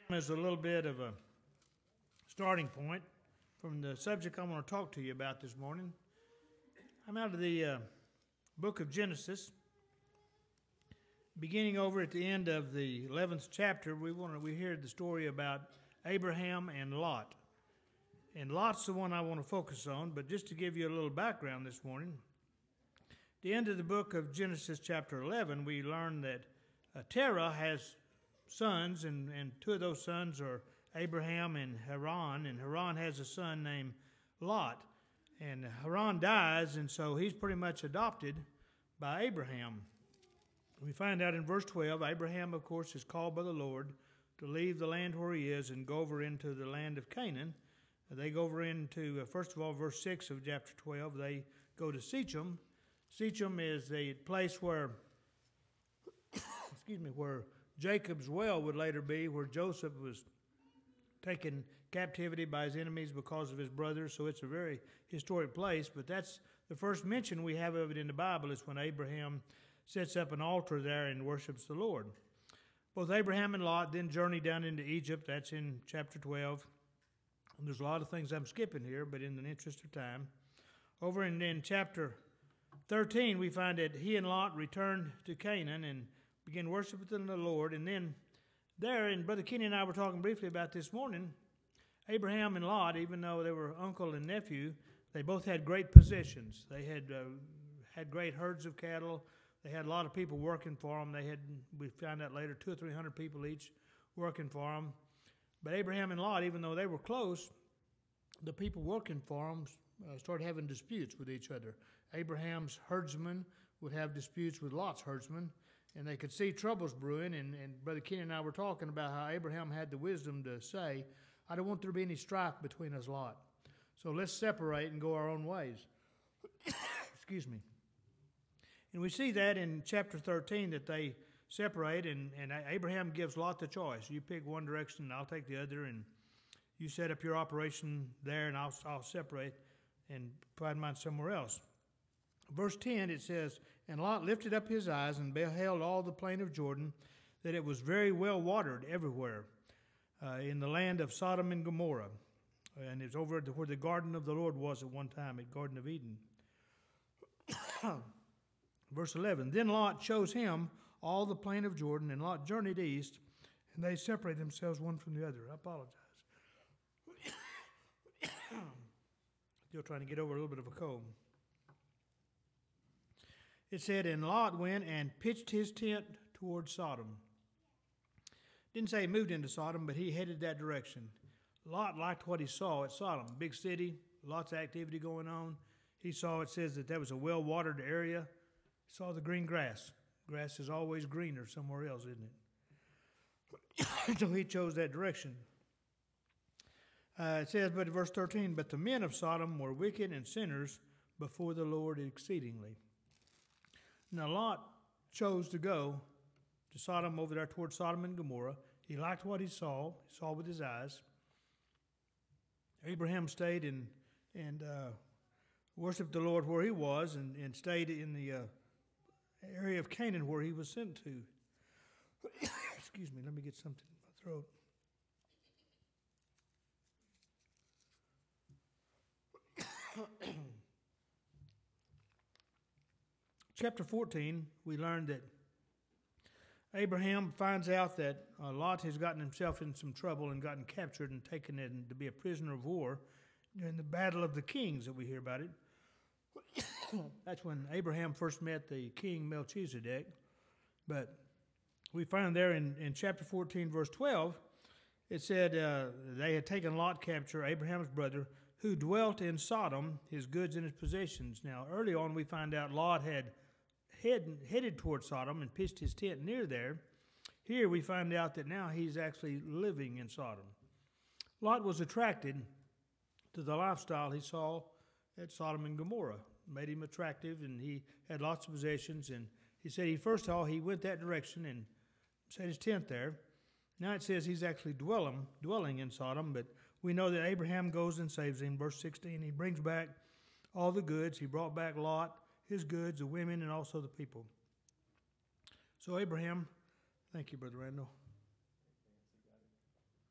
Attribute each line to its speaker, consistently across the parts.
Speaker 1: As a little bit of a starting point from the subject I want to talk to you about this morning. I'm out of the book of Genesis, beginning over at the end of the 11th chapter. We hear the story about Abraham and Lot, and Lot's the one I want to focus on. But just to give you a little background this morning, at the end of the book of Genesis, chapter 11, we learn that Terah has sons, and two of those sons are Abraham and Haran, and Haran has a son named Lot. And Haran dies, and so he's pretty much adopted by Abraham. We find out in verse 12, Abraham, of course, is called by the Lord to leave the land where he is and go over into the land of Canaan. They go over into, first of all, verse 6 of chapter 12, they go to Shechem. Shechem is a place where, where Jacob's well would later be, where Joseph was taken captivity by his enemies because of his brothers. So it's a very historic place, but that's the first mention we have of it in the Bible is when Abraham sets up an altar there and worships the Lord. Both Abraham and Lot then journey down into Egypt. That's in chapter 12. And there's a lot of things I'm skipping here, but in the interest of time. Over in chapter 13, we find that he and Lot returned to Canaan and began worshiping the Lord. And then there, and Brother Kenny and I were talking briefly about this morning, Abraham and Lot, even though they were uncle and nephew, they both had great possessions. They had great herds of cattle. They had a lot of people working for them. We found out later, 200 or 300 people each working for them. But Abraham and Lot, even though they were close, the people working for them started having disputes with each other. Abraham's herdsmen would have disputes with Lot's herdsmen, and they could see troubles brewing. And Brother Kenny and I were talking about how Abraham had the wisdom to say, I don't want there to be any strife between us, Lot. So let's separate and go our own ways. Excuse me. And we see that in chapter 13 that they separate, and Abraham gives Lot the choice. You pick one direction, and I'll take the other, and you set up your operation there, and I'll separate and find mine somewhere else. Verse 10, it says, And Lot lifted up his eyes and beheld all the plain of Jordan, that it was very well watered everywhere in the land of Sodom and Gomorrah. And it's over where the garden of the Lord was at one time, at Garden of Eden. Verse 11, Then Lot chose him all the plain of Jordan, and Lot journeyed east, and they separated themselves one from the other. I apologize. Still trying to get over a little bit of a cold. It said, And Lot went and pitched his tent toward Sodom. Didn't say he moved into Sodom, but he headed that direction. Lot liked what he saw at Sodom. Big city, lots of activity going on. He saw, it says that was a well-watered area. He saw the green grass. Grass is always greener somewhere else, isn't it? So he chose that direction. It says, but in verse 13, But the men of Sodom were wicked and sinners before the Lord exceedingly. Now Lot chose to go to Sodom, over there towards Sodom and Gomorrah. He liked what he saw with his eyes. Abraham stayed and worshiped the Lord where he was, and stayed in the area of Canaan where he was sent to. Excuse me, let me get something in my throat. Chapter 14, we learned that Abraham finds out that Lot has gotten himself in some trouble and gotten captured and taken in to be a prisoner of war during the Battle of the Kings that we hear about it. That's when Abraham first met the king Melchizedek. But we find there in chapter 14, verse 12, it said they had taken Lot capture, Abraham's brother, who dwelt in Sodom, his goods and his possessions. Now, early on we find out Lot had headed toward Sodom and pitched his tent near there. Here we find out that now he's actually living in Sodom. Lot was attracted to the lifestyle he saw at Sodom and Gomorrah. Made him attractive, and he had lots of possessions. And he said he went that direction and set his tent there. Now it says he's actually dwelling in Sodom, but we know that Abraham goes and saves him. Verse 16, he brings back all the goods. He brought back Lot, his goods, the women, and also the people. So Abraham, thank you, Brother Randall.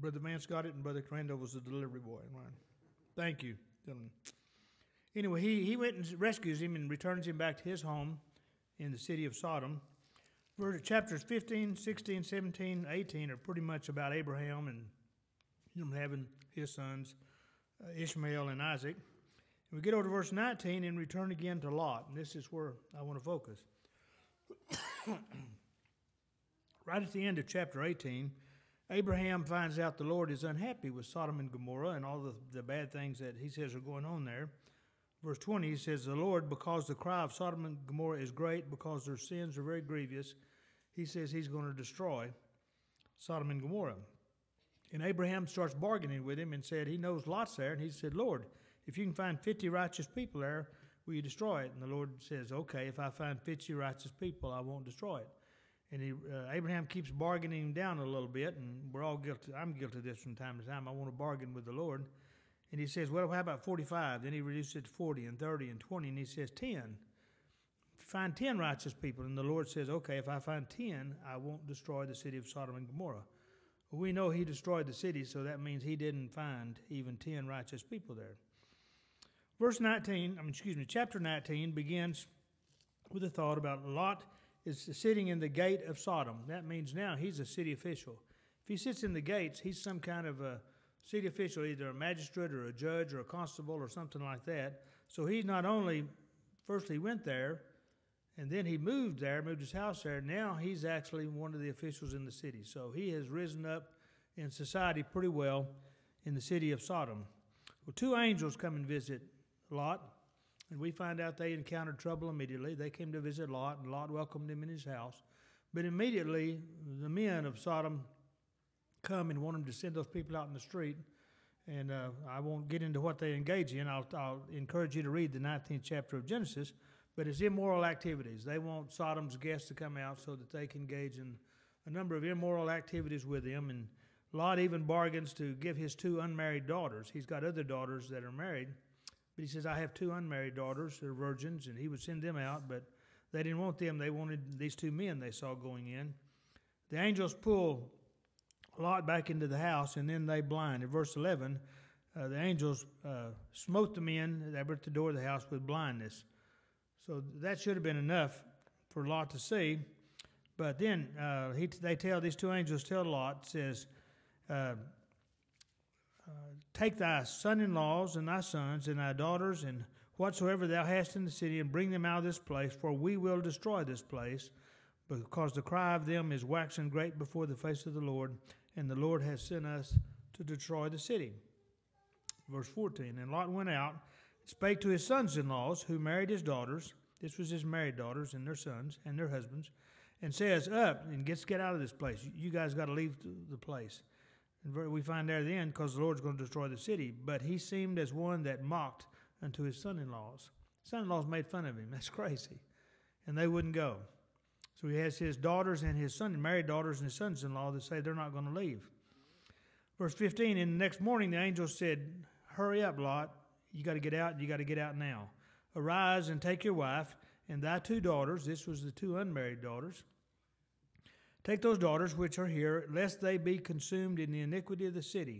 Speaker 1: Brother Vance got it, and Brother Crandall was the delivery boy. Right. Thank you, gentlemen. Anyway, he went and rescues him and returns him back to his home in the city of Sodom. Chapters 15, 16, 17, 18 are pretty much about Abraham and him having his sons, Ishmael and Isaac. And we get over to verse 19 and return again to Lot. And this is where I want to focus. Right at the end of chapter 18, Abraham finds out the Lord is unhappy with Sodom and Gomorrah and all the bad things that he says are going on there. Verse 20, he says, the Lord, because the cry of Sodom and Gomorrah is great, because their sins are very grievous, he says he's going to destroy Sodom and Gomorrah. And Abraham starts bargaining with him and said, he knows Lot's there, and he said, Lord, if you can find 50 righteous people there, will you destroy it? And the Lord says, okay, if I find 50 righteous people, I won't destroy it. And Abraham keeps bargaining him down a little bit, and we're all guilty. I'm guilty of this from time to time. I want to bargain with the Lord. And he says, well, how about 45? Then he reduces it to 40 and 30 and 20, and he says 10. Find 10 righteous people. And the Lord says, okay, if I find 10, I won't destroy the city of Sodom and Gomorrah. Well, we know he destroyed the city, so that means he didn't find even 10 righteous people there. Chapter 19 begins with a thought about Lot is sitting in the gate of Sodom. That means now he's a city official. If he sits in the gates, he's some kind of a city official, either a magistrate or a judge or a constable or something like that. So he not only, first he went there, and then he moved his house there. Now he's actually one of the officials in the city. So he has risen up in society pretty well in the city of Sodom. Well, two angels come and visit Lot, and we find out they encountered trouble immediately. They came to visit Lot, and Lot welcomed him in his house. But immediately, the men of Sodom come and want him to send those people out in the street. And I won't get into what they engage in. I'll encourage you to read the 19th chapter of Genesis. But it's immoral activities. They want Sodom's guests to come out so that they can engage in a number of immoral activities with them. And Lot even bargains to give his two unmarried daughters. He's got other daughters that are married. But he says, I have two unmarried daughters. They're virgins. And he would send them out. But they didn't want them. They wanted these two men they saw going in. The angels pull Lot back into the house, and then they blind. In verse 11, the angels smote the men that were at the door of the house with blindness. So that should have been enough for Lot to see. But then these two angels tell Lot, says, take thy son-in-laws and thy sons and thy daughters and whatsoever thou hast in the city, and bring them out of this place, for we will destroy this place, because the cry of them is waxing great before the face of the Lord, and the Lord has sent us to destroy the city. Verse 14, and Lot went out, spake to his sons-in-laws, who married his daughters. This was his married daughters and their sons and their husbands, and says, up, and get out of this place. You guys got to leave the place. And we find there at the end, because the Lord's going to destroy the city. But he seemed as one that mocked unto his son-in-laws. Son-in-laws made fun of him. That's crazy. And they wouldn't go. So he has his daughters and his married daughters and his sons-in-law that say they're not going to leave. Verse 15, and the next morning the angel said, hurry up, Lot. You got to get out, and you got to get out now. Arise and take your wife and thy two daughters. This was the two unmarried daughters. Take those daughters which are here, lest they be consumed in the iniquity of the city.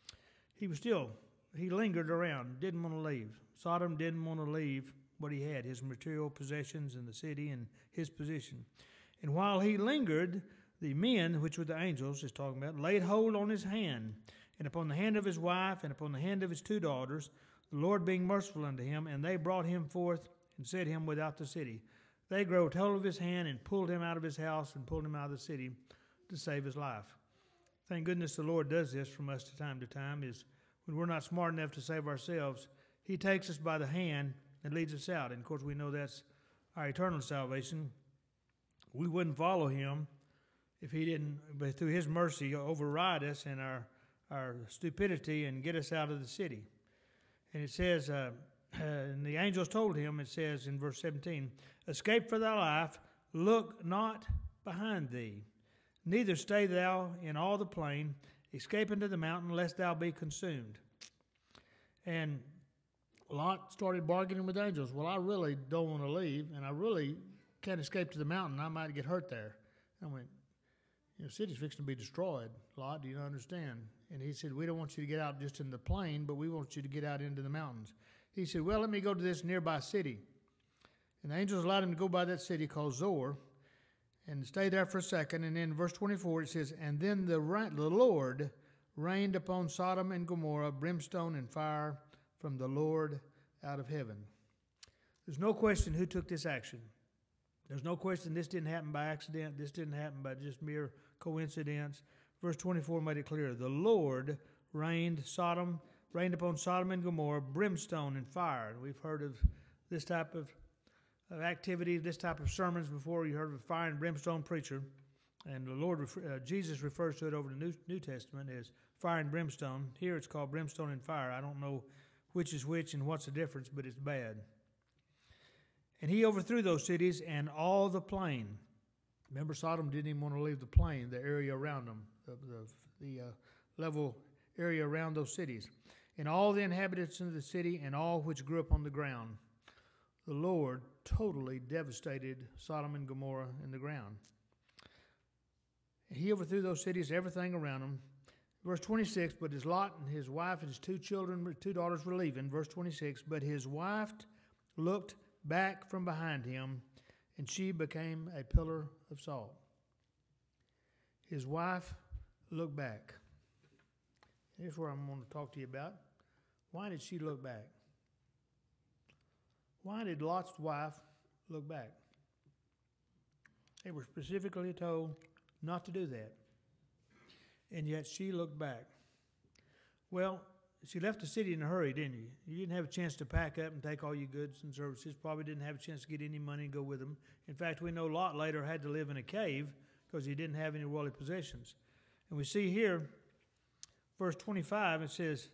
Speaker 1: He lingered around, didn't want to leave. Sodom didn't want to leave what he had, his material possessions in the city and his position. And while he lingered, the men, which were the angels, is talking about, laid hold on his hand, and upon the hand of his wife, and upon the hand of his two daughters, the Lord being merciful unto him, and they brought him forth and set him without the city. They groped hold of his hand and pulled him out of his house and pulled him out of the city to save his life. Thank goodness the Lord does this from us to time, is when we're not smart enough to save ourselves, he takes us by the hand and leads us out. And, of course, we know that's our eternal salvation. We wouldn't follow him if he didn't, but through his mercy, override us and our stupidity and get us out of the city. And it says, and the angels told him, it says in verse 17, escape for thy life, look not behind thee, neither stay thou in all the plain, escape into the mountain, lest thou be consumed. And Lot started bargaining with the angels. Well, I really don't want to leave, and I really can't escape to the mountain. I might get hurt there. I went, city's fixing to be destroyed. Lot, do you understand? And he said, we don't want you to get out just in the plain, but we want you to get out into the mountains. He said, well, let me go to this nearby city. And the angels allowed him to go by that city called Zoar and stay there for a second. And then verse 24, it says, and then the Lord rained upon Sodom and Gomorrah brimstone and fire from the Lord out of heaven. There's no question who took this action. There's no question this didn't happen by accident. This didn't happen by just mere coincidence. Verse 24 made it clear. The Lord rained upon Sodom and Gomorrah brimstone and fire. And we've heard of this type of activity, this type of sermons before. You heard of a fire and brimstone preacher. And the Lord, Jesus refers to it over the New Testament as fire and brimstone. Here it's called brimstone and fire. I don't know which is which and what's the difference, but it's bad. And he overthrew those cities and all the plain. Remember, Sodom didn't even want to leave the plain, the area around them, the level area around those cities. And all the inhabitants of the city and all which grew up on the ground. The Lord totally devastated Sodom and Gomorrah in the ground. He overthrew those cities, everything around them. Verse 26, but his Lot and his wife and his two daughters were leaving. Verse 26, but his wife looked back from behind him, and she became a pillar of salt. His wife looked back. Here's where I'm going to talk to you about. Why did she look back? Why did Lot's wife look back? They were specifically told not to do that. And yet she looked back. Well, she left the city in a hurry, didn't you? You didn't have a chance to pack up and take all your goods and services. Probably didn't have a chance to get any money and go with them. In fact, we know Lot later had to live in a cave because he didn't have any worldly possessions. And we see here, verse 25, it says,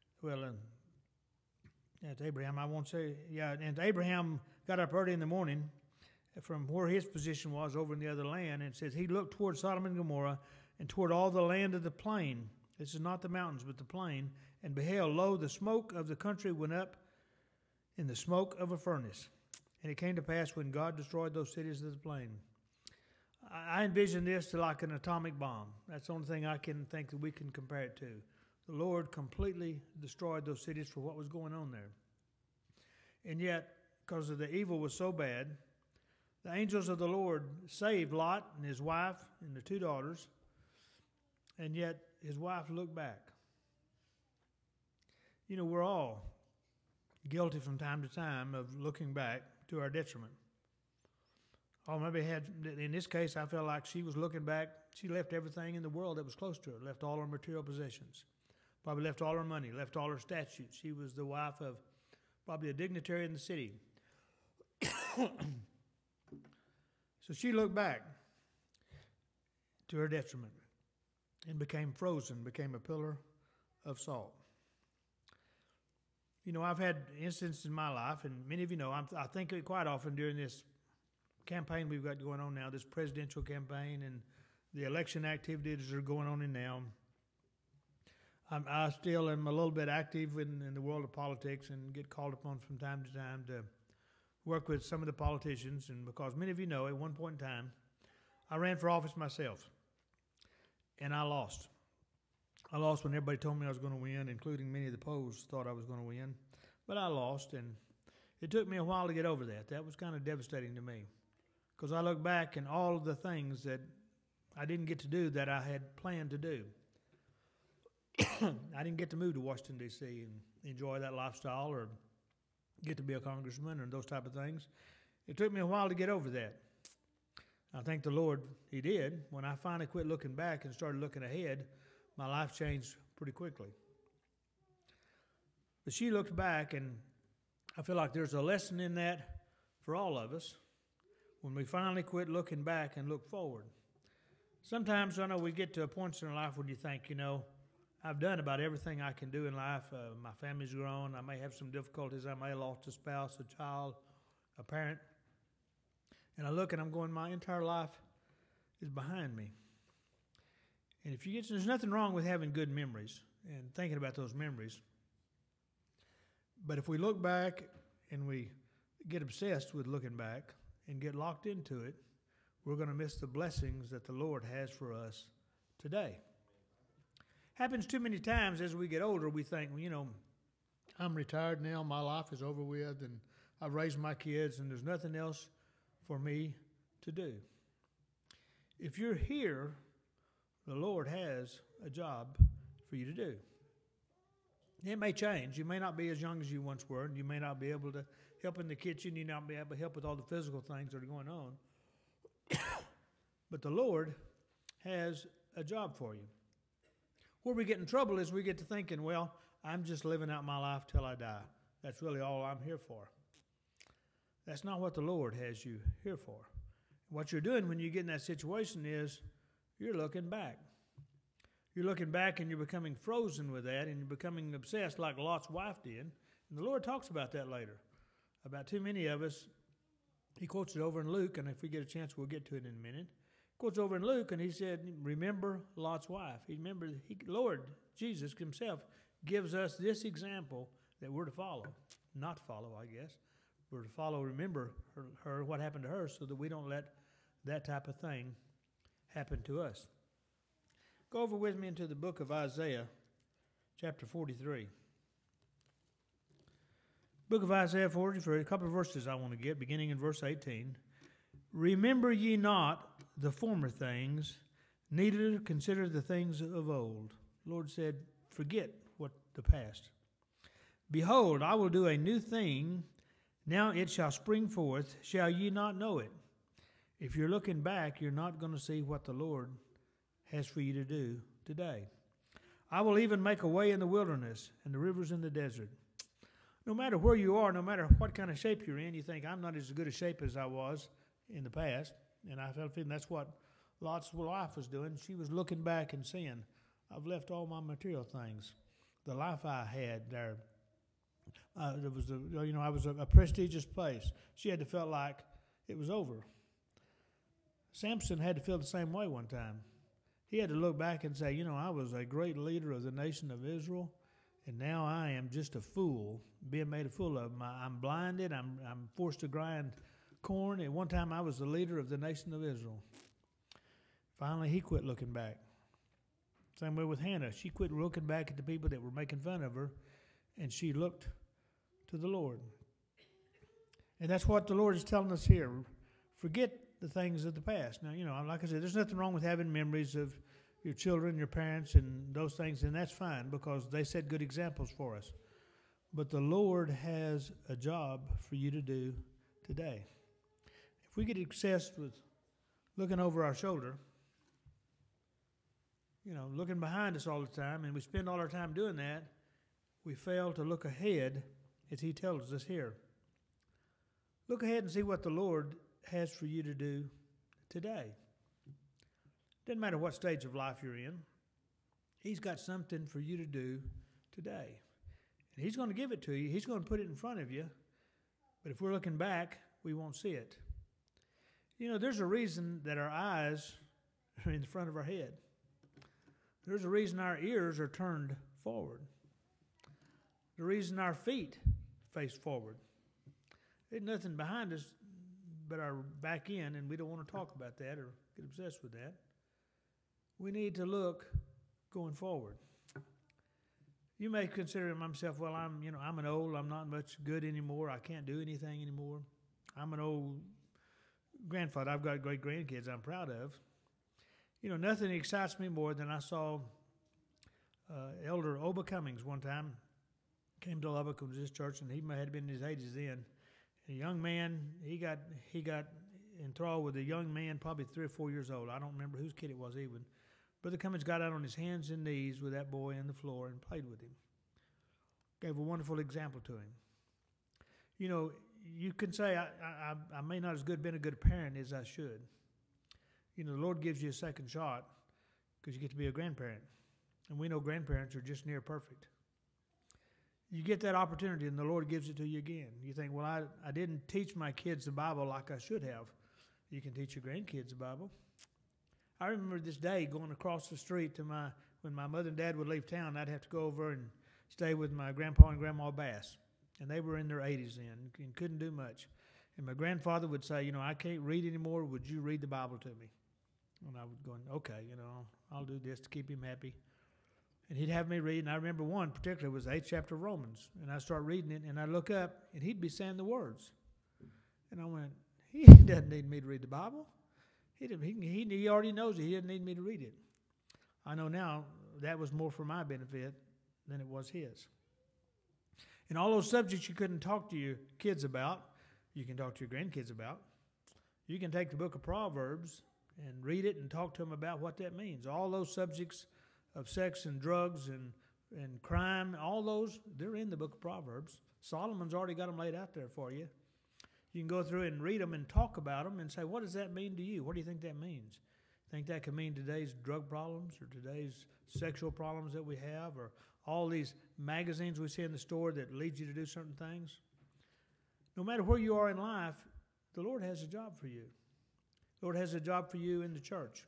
Speaker 1: that's Abraham, I won't say, and Abraham got up early in the morning from where his position was over in the other land, and it says he looked toward Sodom and Gomorrah and toward all the land of the plain. This is not the mountains, but the plain. And beheld, lo, the smoke of the country went up in the smoke of a furnace. And it came to pass when God destroyed those cities of the plain. I envision this to like an atomic bomb. That's the only thing I can think that we can compare it to. The Lord completely destroyed those cities for what was going on there. And yet, because of the evil was so bad, the angels of the Lord saved Lot and his wife and the two daughters, and yet his wife looked back. You know, we're all guilty from time to time of looking back to our detriment. Or maybe in this case, I felt like she was looking back. She left everything in the world that was close to her, left all her material possessions, probably left all her money, left all her statues. She was the wife of probably a dignitary in the city. So she looked back to her detriment and became frozen, became a pillar of salt. You know, I've had instances in my life, and many of you know, I think quite often during this campaign we've got going on now, this presidential campaign and the election activities that are going on in now, I still am a little bit active in the world of politics and get called upon from time to time to work with some of the politicians. And because many of you know, at one point in time, I ran for office myself, and I lost. I lost when everybody told me I was going to win, including many of the polls thought I was going to win. But I lost, and it took me a while to get over that. That was kind of devastating to me because I look back and all of the things that I didn't get to do that I had planned to do. I didn't get to move to Washington, D.C. and enjoy that lifestyle or get to be a congressman or those type of things. It took me a while to get over that. I thank the Lord He did. When I finally quit looking back and started looking ahead, my life changed pretty quickly. But she looked back, and I feel like there's a lesson in that for all of us when we finally quit looking back and look forward. Sometimes I know we get to a point in our life where you think, you know, I've done about everything I can do in life. My family's grown. I may have some difficulties. I may have lost a spouse, a child, a parent. And I look and I'm going, my entire life is behind me. And if you get, there's nothing wrong with having good memories and thinking about those memories. But if we look back and we get obsessed with looking back and get locked into it, we're going to miss the blessings that the Lord has for us today. Happens too many times as we get older, we think, well, I'm retired now, my life is over with, and I've raised my kids, and there's nothing else for me to do. If you're here, the Lord has a job for you to do. It may change. You may not be as young as you once were, and you may not be able to help in the kitchen. You may not be able to help with all the physical things that are going on. But the Lord has a job for you. Where we get in trouble is we get to thinking, well, I'm just living out my life till I die. That's really all I'm here for. That's not what the Lord has you here for. What you're doing when you get in that situation is you're looking back. You're looking back and you're becoming frozen with that, and you're becoming obsessed like Lot's wife did. And the Lord talks about that later. About too many of us, he quotes it over in Luke, and if we get a chance, we'll get to it in a minute. He quotes over in Luke, and he said, remember Lot's wife. Lord Jesus himself gives us this example that we're to follow. Not follow, I guess. We're to follow, remember her, what happened to her, so that we don't let that type of thing happen to us. Go over with me into the book of Isaiah, chapter 43. Book of Isaiah 43, a couple of verses I want to get, beginning in verse 18. Remember ye not the former things, neither consider the things of old. The Lord said, forget what the past. Behold, I will do a new thing. Now it shall spring forth. Shall ye not know it? If you're looking back, you're not going to see what the Lord has for you to do today. I will even make a way in the wilderness and the rivers in the desert. No matter where you are, no matter what kind of shape you're in, you think, I'm not as good a shape as I was in the past. And I felt feeling that's what Lot's wife was doing. She was looking back and saying, I've left all my material things. The life I had there, I was a prestigious place. She had to feel like it was over. Samson had to feel the same way one time. He had to look back and say, I was a great leader of the nation of Israel, and now I am just a fool, being made a fool of. I'm blinded. I'm forced to grind corn. At one time, I was the leader of the nation of Israel. Finally, he quit looking back. Same way with Hannah. She quit looking back at the people that were making fun of her, and she looked to the Lord. And that's what the Lord is telling us here. Forget the things of the past. Now, like I said, there's nothing wrong with having memories of your children, your parents, and those things, and that's fine because they set good examples for us. But the Lord has a job for you to do today. If we get obsessed with looking over our shoulder, looking behind us all the time, and we spend all our time doing that, we fail to look ahead, as he tells us here. Look ahead and see what the Lord has for you to do today. Doesn't matter what stage of life you're in. He's got something for you to do today. And he's going to give it to you. He's going to put it in front of you. But if we're looking back, we won't see it. There's a reason that our eyes are in the front of our head. There's a reason our ears are turned forward. The reason our feet face forward. There's nothing behind us but our back end, and we don't want to talk about that or get obsessed with that. We need to look going forward. You may consider myself, well, I'm an old, I'm not much good anymore. I can't do anything anymore. I'm an old grandfather. I've got great grandkids I'm proud of. Nothing excites me more than I saw Elder Oba Cummings one time. Came to Lubbock, was his church, and he had been in his 80s then. A young man, he got enthralled with a young man, probably 3 or 4 years old. I don't remember whose kid it was even. Brother Cummings got out on his hands and knees with that boy on the floor and played with him. Gave a wonderful example to him. You can say, I may not as good been a good parent as I should. The Lord gives you a second shot because you get to be a grandparent. And we know grandparents are just near perfect. You get that opportunity and the Lord gives it to you again. You think, well, I didn't teach my kids the Bible like I should have. You can teach your grandkids the Bible. I remember this day going across the street when my mother and dad would leave town, I'd have to go over and stay with my grandpa and grandma Bass. And they were in their 80s then and couldn't do much. And my grandfather would say, I can't read anymore. Would you read the Bible to me? And I would go, okay, I'll do this to keep him happy. And he'd have me read, and I remember one particularly was the 8th chapter of Romans. And I start reading it, and I look up, and he'd be saying the words. And I went, he doesn't need me to read the Bible. He already knows it. He doesn't need me to read it. I know now that was more for my benefit than it was his. And all those subjects you couldn't talk to your kids about, you can talk to your grandkids about. You can take the book of Proverbs and read it and talk to them about what that means. All those subjects of sex and drugs and crime, all those, they're in the book of Proverbs. Solomon's already got them laid out there for you. You can go through and read them and talk about them and say, what does that mean to you? What do you think that means? Think that could mean today's drug problems or today's sexual problems that we have, or all these magazines we see in the store that lead you to do certain things? No matter where you are in life, the Lord has a job for you. The Lord has a job for you in the church.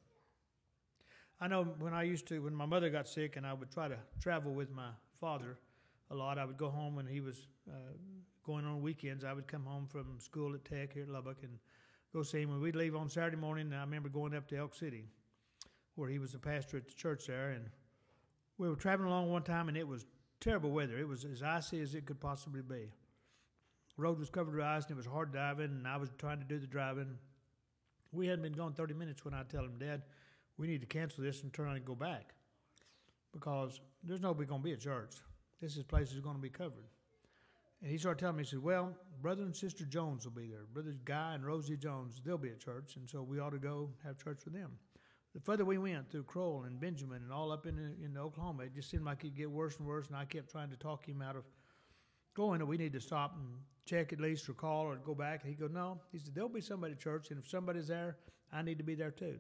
Speaker 1: I know when my mother got sick and I would try to travel with my father a lot, I would go home when he was going on weekends. I would come home from school at Tech here at Lubbock and go see him. When we'd leave on Saturday morning, I remember going up to Elk City, where he was the pastor at the church there, and we were traveling along one time, and it was terrible weather. It was as icy as it could possibly be. The road was covered with ice, and it was hard driving, and I was trying to do the driving. We hadn't been gone 30 minutes when I tell him, Dad, we need to cancel this and turn around and go back, because there's nobody going to be at church. This place is going to be covered. And he started telling me, he said, well, Brother and Sister Jones will be there. Brother Guy and Rosie Jones, they'll be at church, and so we ought to go have church with them. The further we went through Crowell and Benjamin and all up in Oklahoma, it just seemed like it'd get worse and worse, and I kept trying to talk him out of going, and we need to stop and check at least or call or go back. And he goes, no. He said, there'll be somebody at church, and if somebody's there, I need to be there too.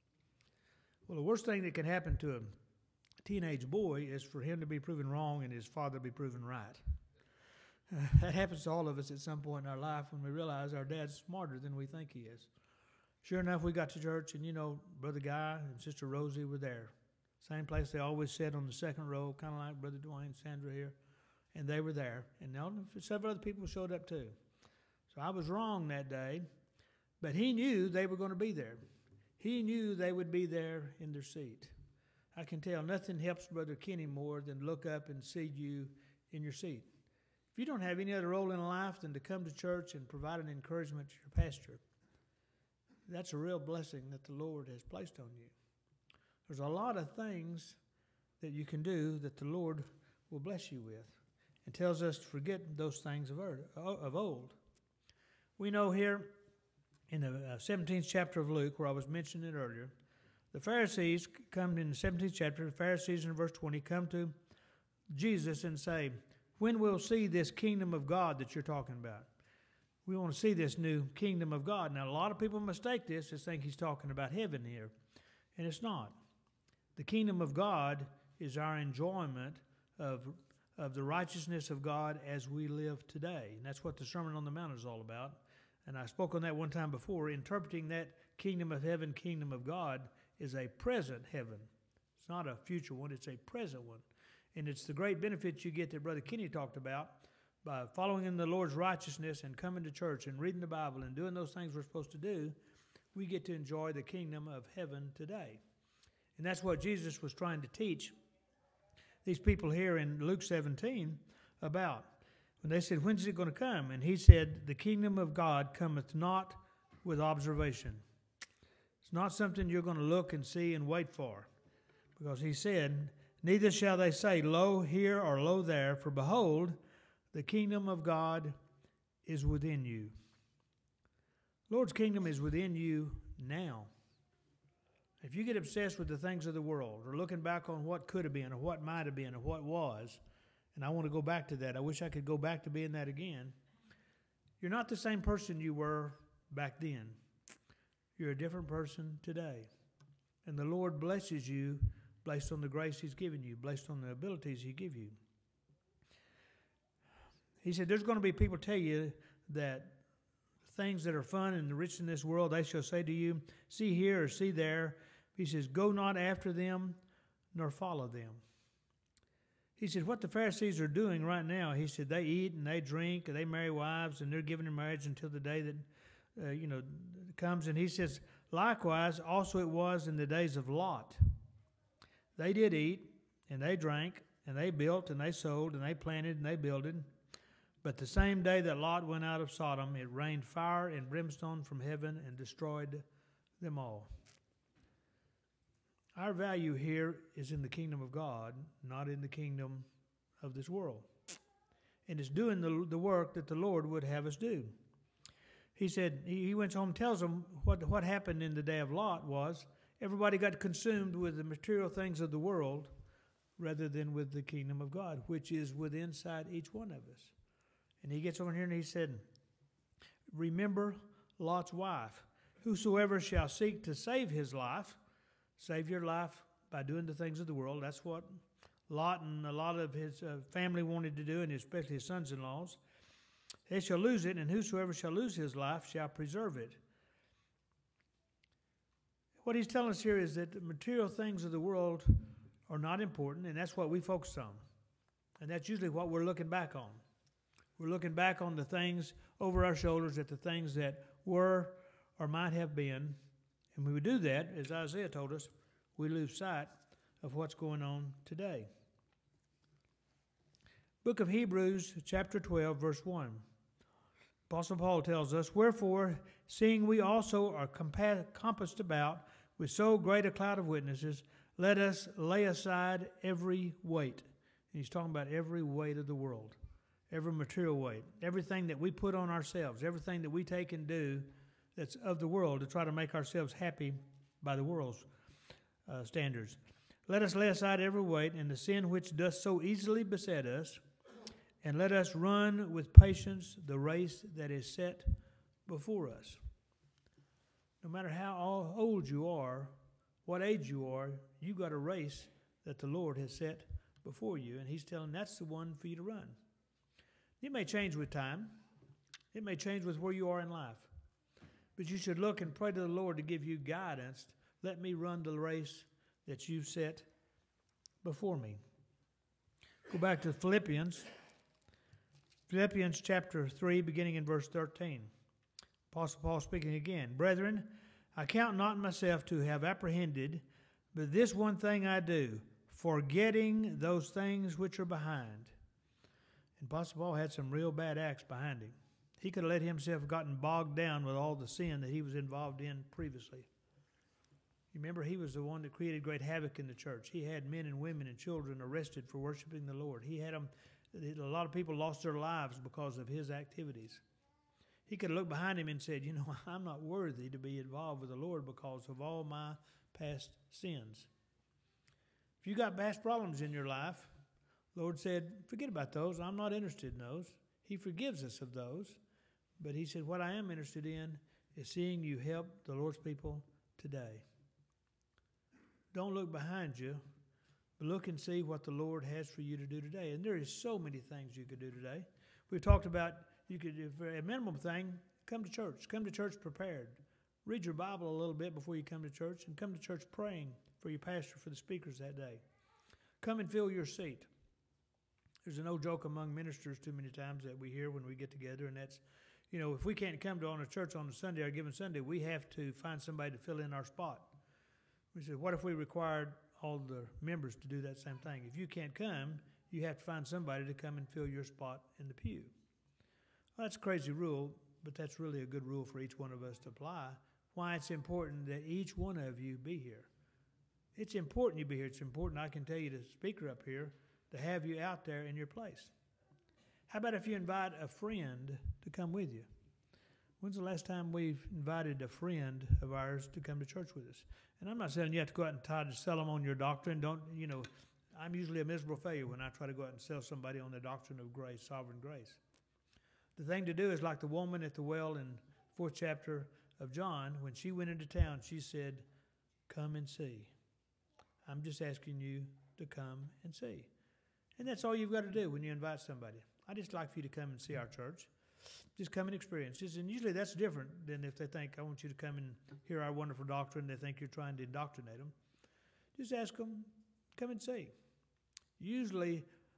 Speaker 1: Well, the worst thing that can happen to a teenage boy is for him to be proven wrong and his father to be proven right. That happens to all of us at some point in our life when we realize our dad's smarter than we think he is. Sure enough, we got to church, and Brother Guy and Sister Rosie were there. Same place they always sit, on the second row, kind of like Brother Dwayne, Sandra here. And they were there. And several other people showed up too. So I was wrong that day, but he knew they were going to be there. He knew they would be there in their seat. I can tell nothing helps Brother Kenny more than look up and see you in your seat. If you don't have any other role in life than to come to church and provide an encouragement to your pastor, that's a real blessing that the Lord has placed on you. There's a lot of things that you can do that the Lord will bless you with, and tells us to forget those things of old. We know here in the 17th chapter of Luke, where I was mentioning it earlier, the Pharisees come in the 17th chapter, the Pharisees in verse 20 come to Jesus and say, when we'll see this kingdom of God that you're talking about? We want to see this new kingdom of God. Now, a lot of people mistake this and think he's talking about heaven here, and it's not. The kingdom of God is our enjoyment of the righteousness of God as we live today. And that's what the Sermon on the Mount is all about. And I spoke on that one time before. Interpreting that kingdom of heaven, kingdom of God, is a present heaven. It's not a future one, it's a present one. And it's the great benefits you get that Brother Kenny talked about by following in the Lord's righteousness and coming to church and reading the Bible and doing those things we're supposed to do. We get to enjoy the kingdom of heaven today. And that's what Jesus was trying to teach these people here in Luke 17 about. When they said, when's it going to come? And he said, the kingdom of God cometh not with observation. It's not something you're going to look and see and wait for. Because he said, neither shall they say, lo here or lo there, for behold, the kingdom of God is within you. Lord's kingdom is within you now. If you get obsessed with the things of the world, or looking back on what could have been, or what might have been, or what was, and I want to go back to that, I wish I could go back to being that again, you're not the same person you were back then. You're a different person today. And the Lord blesses you based on the grace He's given you, based on the abilities He give you. He said, there's going to be people tell you that things that are fun and rich in this world, they shall say to you, see here or see there. He says, go not after them, nor follow them. he said, what the Pharisees are doing right now, he said, they eat and they drink and they marry wives and they're giving in marriage until the day that, comes. And he says, likewise, also it was in the days of Lot. They did eat and they drank and they built and they sold and they planted and they builded. But the same day that Lot went out of Sodom, it rained fire and brimstone from heaven and destroyed them all. Our value here is in the kingdom of God, not in the kingdom of this world. And it's doing the work that the Lord would have us do. He said, he went home and tells them what happened in the day of Lot was everybody got consumed with the material things of the world rather than with the kingdom of God, which is within inside each one of us. And he gets over here and he said, remember Lot's wife. Whosoever shall seek to save his life, save your life by doing the things of the world. That's what Lot and a lot of his family wanted to do, and especially his sons-in-laws. They shall lose it, and whosoever shall lose his life shall preserve it. What he's telling us here is that the material things of the world are not important, and that's what we focus on. And that's usually what we're looking back on. We're looking back on the things over our shoulders at the things that were or might have been. And when we do that, as Isaiah told us, we lose sight of what's going on today. Book of Hebrews, chapter 12, verse 1. Apostle Paul tells us, wherefore, seeing we also are compassed about with so great a cloud of witnesses, let us lay aside every weight. And he's talking about every weight of the world, every material weight, everything that we put on ourselves, everything that we take and do that's of the world to try to make ourselves happy by the world's standards. Let us lay aside every weight and the sin which doth so easily beset us, and let us run with patience the race that is set before us. No matter how old you are, what age you are, you got a race that the Lord has set before you, and he's telling that's the one for you to run. It may change with time. It may change with where you are in life. But you should look and pray to the Lord to give you guidance. Let me run the race that you've set before me. Go back to Philippians. Philippians chapter 3, beginning in verse 13. Apostle Paul speaking again. Brethren, I count not myself to have apprehended, but this one thing I do, forgetting those things which are behind. And Apostle Paul had some real bad acts behind him. He could have let himself gotten bogged down with all the sin that he was involved in previously. You remember, he was the one that created great havoc in the church. He had men and women and children arrested for worshiping the Lord. He had them. A lot of people lost their lives because of his activities. He could have looked behind him and said, I'm not worthy to be involved with the Lord because of all my past sins. If you got past problems in your life, the Lord said, forget about those. I'm not interested in those. He forgives us of those. But he said, what I am interested in is seeing you help the Lord's people today. Don't look behind you, but look and see what the Lord has for you to do today. And there is so many things you could do today. We've talked about, you could, for a minimum thing, come to church. Come to church prepared. Read your Bible a little bit before you come to church, and come to church praying for your pastor, for the speakers that day. Come and fill your seat. There's an old joke among ministers too many times that we hear when we get together, and that's, if we can't come to a church on a Sunday or a given Sunday, we have to find somebody to fill in our spot. We said, what if we required all the members to do that same thing? If you can't come, you have to find somebody to come and fill your spot in the pew. Well, that's a crazy rule, but that's really a good rule for each one of us to apply. Why it's important that each one of you be here. It's important you be here. It's important, I can tell you, the speaker up here, to have you out there in your place. How about if you invite a friend to come with you? When's the last time we've invited a friend of ours to come to church with us? And I'm not saying you have to go out and try to sell them on your doctrine. I'm usually a miserable failure when I try to go out and sell somebody on the doctrine of grace, sovereign grace. The thing to do is like the woman at the well in 4th chapter of John. When she went into town, she said, come and see. I'm just asking you to come and see. And that's all you've got to do when you invite somebody. I just like for you to come and see our church. Just come and experience this. And usually that's different than if they think, I want you to come and hear our wonderful doctrine. They think you're trying to indoctrinate them. Just ask them, come and see. Usually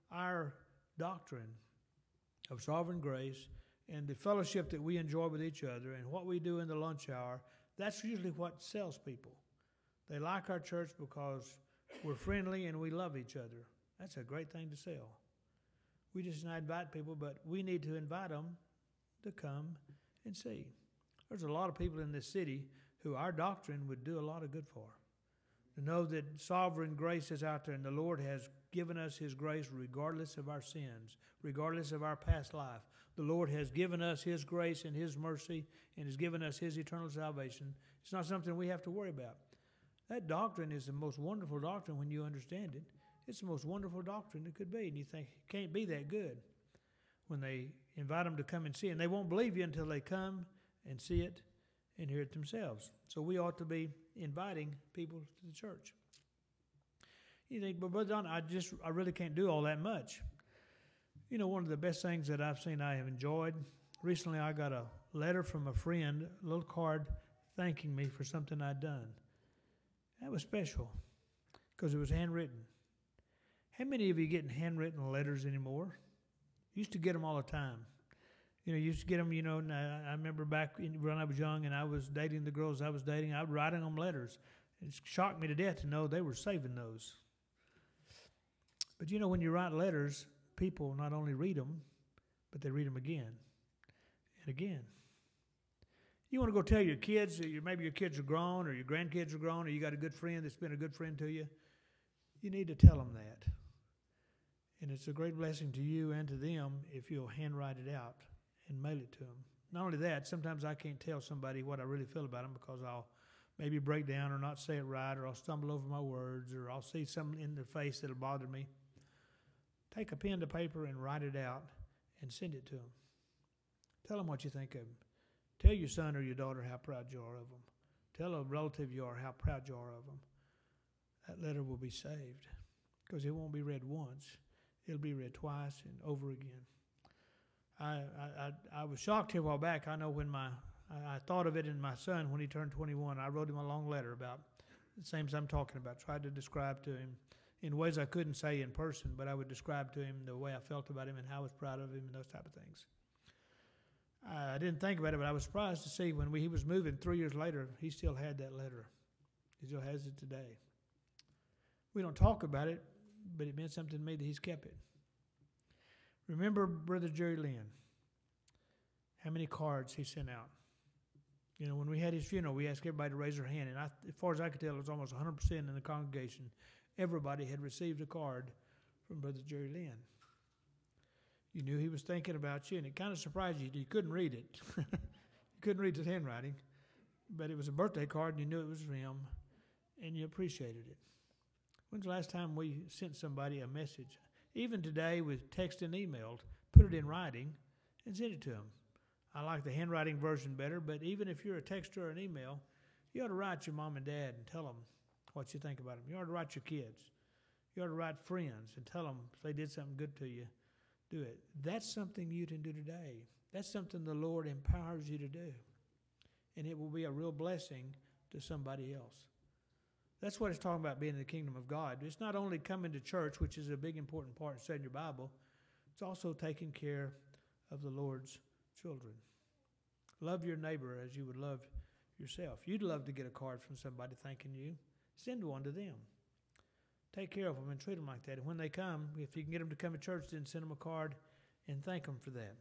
Speaker 1: our doctrine of sovereign grace and the fellowship that we enjoy with each other and what we do in the lunch hour, that's usually what sells people. They like our church because we're friendly and we love each other. That's a great thing to sell. We just not invite people, but we need to invite them to come and see. There's a lot of people in this city who our doctrine would do a lot of good for. To know that sovereign grace is out there and the Lord has given us His grace regardless of our sins, regardless of our past life. The Lord has given us His grace and His mercy and has given us His eternal salvation. It's not something we have to worry about. That doctrine is the most wonderful doctrine when you understand it. It's the most wonderful doctrine it could be, and you think it can't be that good when they invite them to come and see it. And they won't believe you until they come and see it and hear it themselves. So we ought to be inviting people to the church. You think, but Brother Don, I really can't do all that much. You know, one of the best things that I've seen I have enjoyed, recently I got a letter from a friend, a little card thanking me for something I'd done. That was special because it was handwritten. How many of you getting handwritten letters anymore? Used to get them all the time. You know, used to get them, and I remember back when I was young and I was dating the girls I was dating, I was writing them letters. It shocked me to death to know they were saving those. But when you write letters, people not only read them, but they read them again and again. You want to go tell your kids, maybe your kids are grown or your grandkids are grown or you got a good friend that's been a good friend to you, you need to tell them that. And it's a great blessing to you and to them if you'll handwrite it out and mail it to them. Not only that, sometimes I can't tell somebody what I really feel about them because I'll maybe break down or not say it right, or I'll stumble over my words, or I'll see something in their face that'll bother me. Take a pen to paper and write it out and send it to them. Tell them what you think of them. Tell your son or your daughter how proud you are of them. Tell a relative you are how proud you are of them. That letter will be saved because it won't be read once. It'll be read twice and over again. I was shocked here a while back. I know when I thought of it in my son when he turned 21. I wrote him a long letter about the same as I'm talking about. Tried to describe to him in ways I couldn't say in person, but I would describe to him the way I felt about him and how I was proud of him and those type of things. I didn't think about it, but I was surprised to see when he was moving 3 years later, he still had that letter. He still has it today. We don't talk about it, but it meant something to me that he's kept it. Remember Brother Jerry Lynn, how many cards he sent out. When we had his funeral, we asked everybody to raise their hand, and as far as I could tell, it was almost 100% in the congregation. Everybody had received a card from Brother Jerry Lynn. You knew he was thinking about you, and it kind of surprised you. You couldn't read it. You couldn't read his handwriting, but it was a birthday card, and you knew it was for him, and you appreciated it. When's the last time we sent somebody a message? Even today with text and email, put it in writing and send it to them. I like the handwriting version better, but even if you're a texter or an email, you ought to write your mom and dad and tell them what you think about them. You ought to write your kids. You ought to write friends and tell them if they did something good to you, do it. That's something you can do today. That's something the Lord empowers you to do. And it will be a real blessing to somebody else. That's what it's talking about being in the kingdom of God. It's not only coming to church, which is a big important part of studying your Bible. It's also taking care of the Lord's children. Love your neighbor as you would love yourself. You'd love to get a card from somebody thanking you. Send one to them. Take care of them and treat them like that. And when they come, if you can get them to come to church, then send them a card and thank them for that.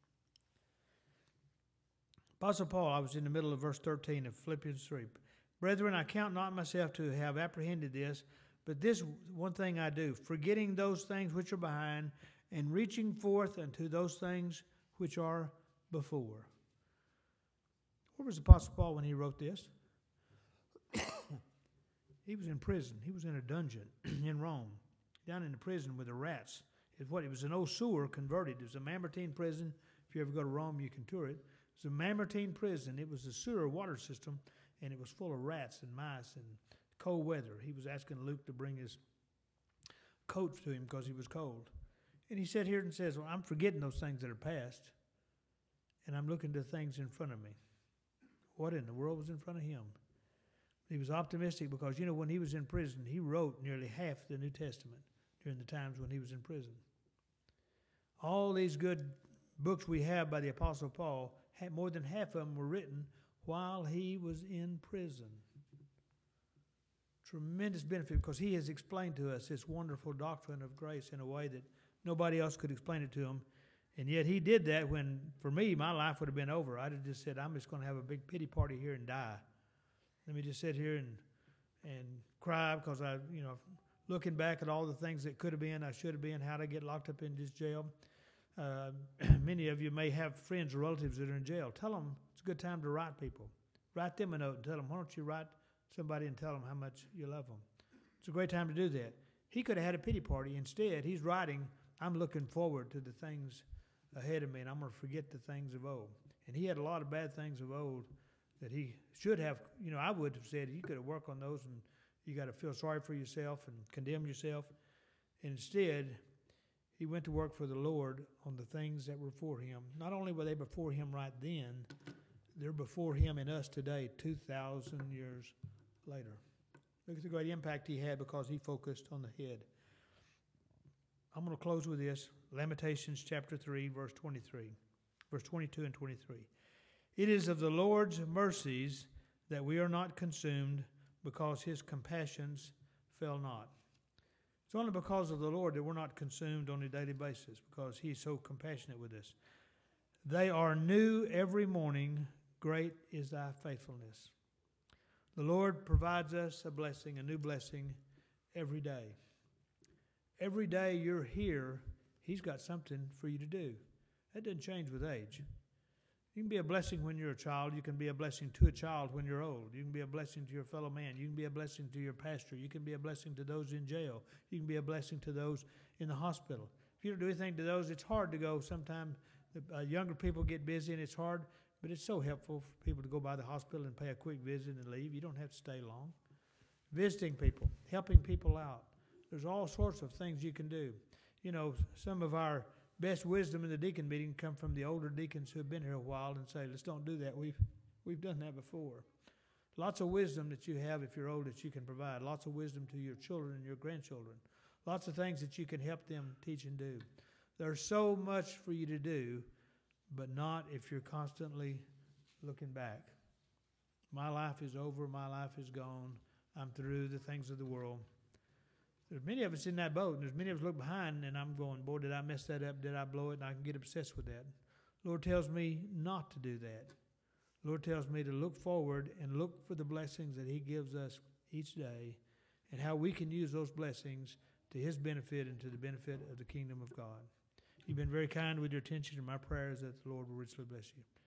Speaker 1: Apostle Paul, I was in the middle of verse 13 of Philippians 3. Brethren, I count not myself to have apprehended this, but this one thing I do, forgetting those things which are behind and reaching forth unto those things which are before. Where was Apostle Paul when he wrote this? He was in prison. He was in a dungeon in Rome, down in the prison with the rats. It was an old sewer converted. It was a Mamertine prison. If you ever go to Rome, you can tour it. It was a Mamertine prison. It was a sewer water system, and it was full of rats and mice and cold weather. He was asking Luke to bring his coat to him because he was cold. And he sat here and says, well, I'm forgetting those things that are past, and I'm looking to things in front of me. What in the world was in front of him? He was optimistic because, when he was in prison, he wrote nearly half the New Testament during the times when he was in prison. All these good books we have by the Apostle Paul, more than half of them were written while he was in prison. Tremendous benefit because he has explained to us this wonderful doctrine of grace in a way that nobody else could explain it to him. And yet he did that when, for me, my life would have been over. I'd have just said, I'm just going to have a big pity party here and die. Let me just sit here and cry because looking back at all the things that could have been, I should have been, how'd I get locked up in this jail. Many of you may have friends or relatives that are in jail. Tell them it's a good time to write people. Write them a note and tell them, why don't you write somebody and tell them how much you love them. It's a great time to do that. He could have had a pity party. Instead, he's writing, I'm looking forward to the things ahead of me, and I'm going to forget the things of old. And he had a lot of bad things of old that he should have, I would have said, you could have worked on those, and you got to feel sorry for yourself and condemn yourself. And instead, he went to work for the Lord on the things that were for him. Not only were they before him right then, they're before him and us today, 2,000 years later. Look at the great impact he had because he focused on the head. I'm going to close with this. Lamentations chapter 3, verse 23. Verse 22 and 23. It is of the Lord's mercies that we are not consumed because his compassions fail not. It's only because of the Lord that we're not consumed on a daily basis because he's so compassionate with us. They are new every morning. Great is thy faithfulness. The Lord provides us a blessing, a new blessing, every day. Every day you're here, he's got something for you to do. That doesn't change with age. You can be a blessing when you're a child. You can be a blessing to a child when you're old. You can be a blessing to your fellow man. You can be a blessing to your pastor. You can be a blessing to those in jail. You can be a blessing to those in the hospital. If you don't do anything to those, it's hard to go. Sometimes younger people get busy and it's hard. But it's so helpful for people to go by the hospital and pay a quick visit and leave. You don't have to stay long. Visiting people, helping people out. There's all sorts of things you can do. Some of our best wisdom in the deacon meeting come from the older deacons who have been here a while and say, let's don't do that. We've done that before. Lots of wisdom that you have if you're old that you can provide. Lots of wisdom to your children and your grandchildren. Lots of things that you can help them teach and do. There's so much for you to do, but not if you're constantly looking back. My life is over. My life is gone. I'm through the things of the world. There's many of us in that boat, and there's many of us look behind, and I'm going, boy, did I mess that up? Did I blow it? And I can get obsessed with that. Lord tells me not to do that. Lord tells me to look forward and look for the blessings that he gives us each day and how we can use those blessings to his benefit and to the benefit of the kingdom of God. You've been very kind with your attention, and my prayer is that the Lord will richly bless you.